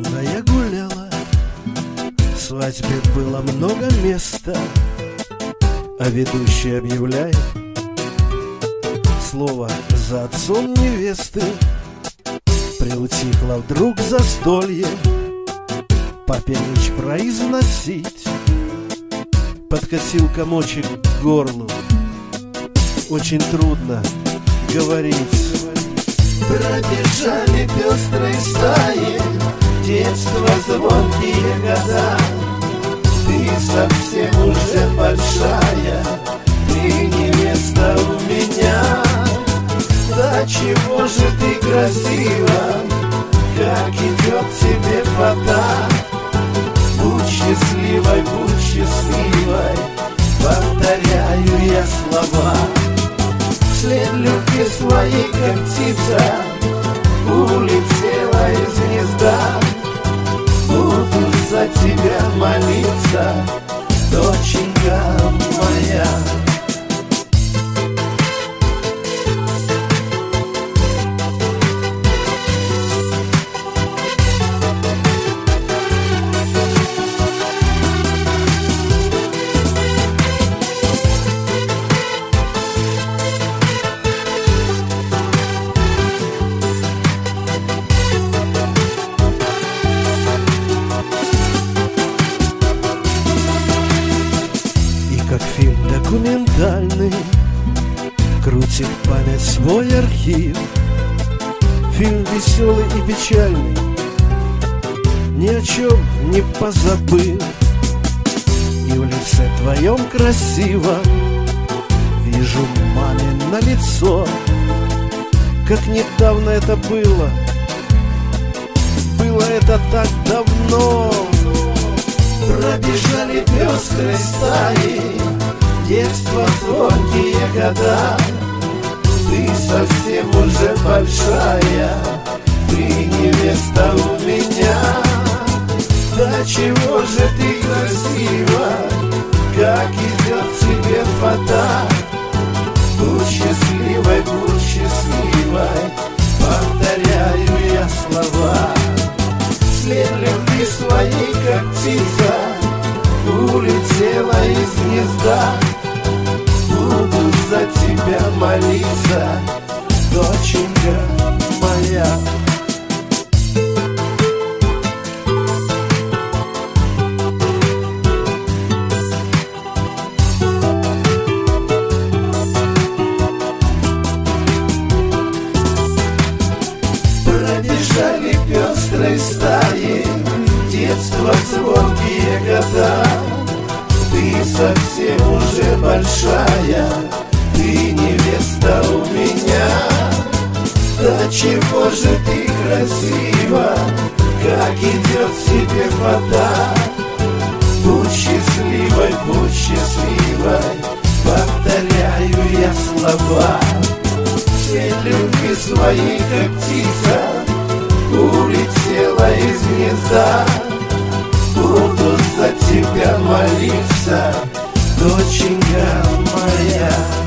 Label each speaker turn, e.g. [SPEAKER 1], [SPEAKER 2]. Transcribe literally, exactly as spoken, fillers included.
[SPEAKER 1] когда я гуляла, в свадьбе было много места, а ведущий объявляет слово за отцом невесты. Приутихло вдруг застолье, попелич произносить. Подкатил комочек к горлу, очень трудно говорить.
[SPEAKER 2] Пробежали пестрые стаи, детство, звонкие года. Ты совсем уже большая, ты невеста у меня. Да чего же ты красива, как идет тебе фата. Будь счастливой, будь счастливой, повторяю я слова. Вслед любви своей, как птица, улетела из гнезда. Буду за тебя молиться, доченька моя.
[SPEAKER 1] Как фильм документальный, крутит память свой архив. Фильм веселый и печальный, ни о чем не позабыл. И в лице твоем красиво вижу мамино лицо. Как недавно это было, было это так давно.
[SPEAKER 2] Пробежали пестрые стаи, детство, звонкие года. Ты совсем уже большая, ты невеста у меня. Да чего же ты красива, как идет тебе фата. Будь счастливой, будь счастливой, повторяю я слова. Вслед любви своей, как птица, улетела из гнезда. Буду за тебя молиться, доченька моя. Пробежали пестрые стаи, детство, звонкие года. Ты совсем уже большая, ты невеста у меня. Да чего же ты красива, как идет тебе фата. Будь счастливой, будь счастливой, повторяю я слова. Вслед любви своей, как птица, улетела из гнезда. Буду за тебя молиться, доченька моя.